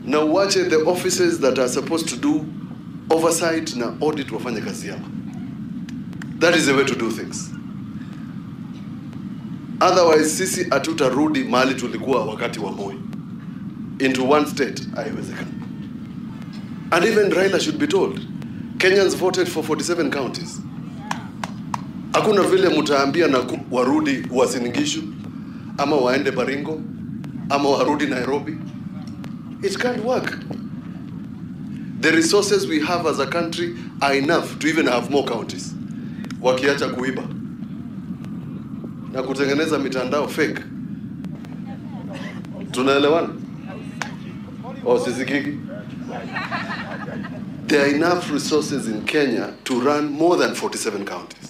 na uache the offices that are supposed to do oversight na audit wafanye kazi yao. That is the way to do things. Otherwise sisi hatutarudi mahali tulikuwa wakati wa Moi, into one state. Haiwezekani. And even Raila should be told, Kenyans voted for 47 counties. Hakuna vile mtaambia na warudi Uasin Gishu ama waende Baringo ama warudi Nairobi. It can't work. The resources we have as a country are enough to even have more counties. Wakiacha kuiba na kutengeneza mitandao fake. Tunaelewana? Sisikiki? There are enough resources in Kenya to run more than 47 counties.